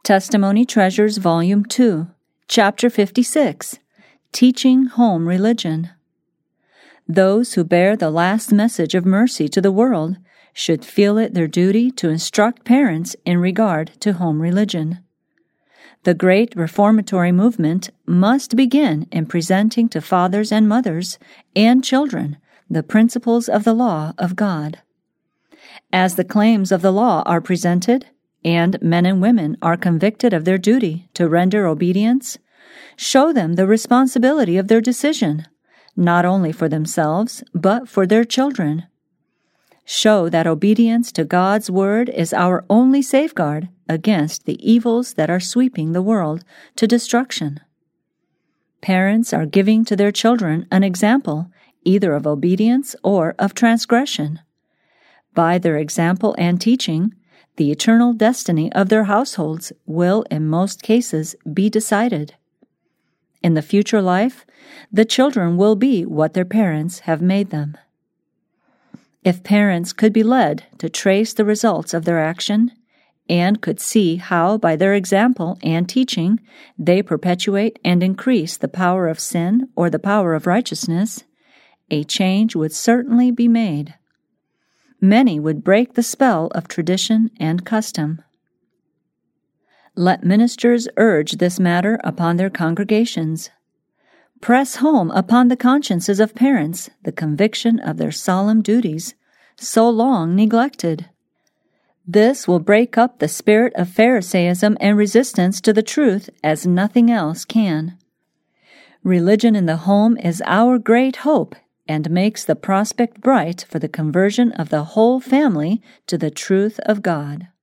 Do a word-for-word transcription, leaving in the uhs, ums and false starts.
Testimony Treasures, Volume two, Chapter fifty-six, Teaching Home Religion. Those who bear the last message of mercy to the world should feel it their duty to instruct parents in regard to home religion. The great reformatory movement must begin in presenting to fathers and mothers and children the principles of the law of God. As the claims of the law are presented, and men and women are convicted of their duty to render obedience, show them the responsibility of their decision, not only for themselves, but for their children. Show that obedience to God's word is our only safeguard against the evils that are sweeping the world to destruction. Parents are giving to their children an example either of obedience or of transgression. By their example and teaching, the eternal destiny of their households will, in most cases, be decided. In the future life, the children will be what their parents have made them. If parents could be led to trace the results of their action, and could see how, by their example and teaching, they perpetuate and increase the power of sin or the power of righteousness, a change would certainly be made. Many would break the spell of tradition and custom. Let ministers urge this matter upon their congregations. Press home upon the consciences of parents the conviction of their solemn duties, so long neglected. This will break up the spirit of Pharisaism and resistance to the truth as nothing else can. Religion in the home is our great hope and makes the prospect bright for the conversion of the whole family to the truth of God.